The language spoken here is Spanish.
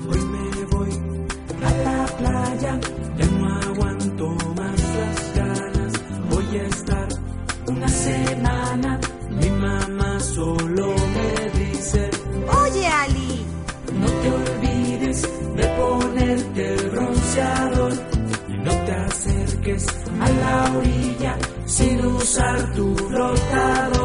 Hoy me voy a la playa, ya no aguanto más las ganas. Voy a estar una semana, mi mamá solo me dice: Oye, Ali, no te olvides de ponerte el bronceador y no te acerques a la orilla sin usar tu flotador.